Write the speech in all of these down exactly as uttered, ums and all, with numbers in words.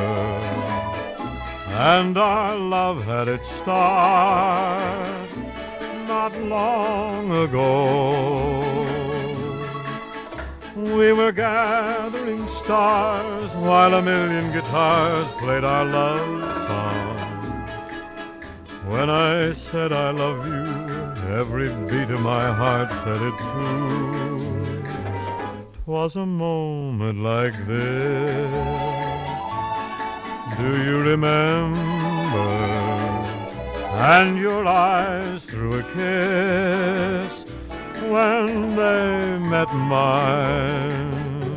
and our love had its start not long ago. We were gathering stars while a million guitars played our love song. When I said I love you, every beat of my heart said it too. 'Twas a moment like this. Do you remember? And your eyes threw a kiss when they met mine.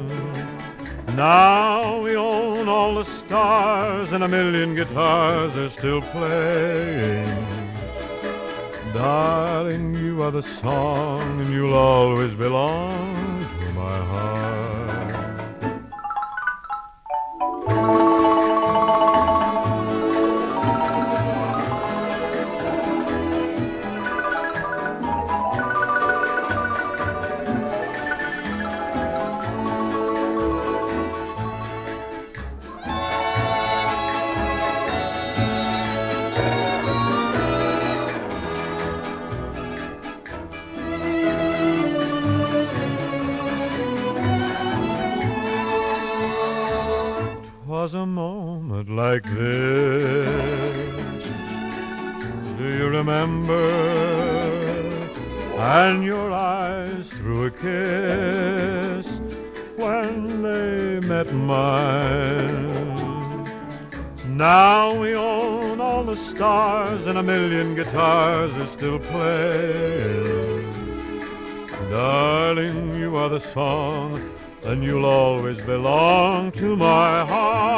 Now we own all the stars and a million guitars are still playing. Darling, you are the song and you'll always belong to my heart. 'Twas a moment like this. Do you remember? And your eyes threw a kiss when they met mine. Now we own all the stars and a million guitars are still playing. Darling, you are the song and you'll always belong to my heart.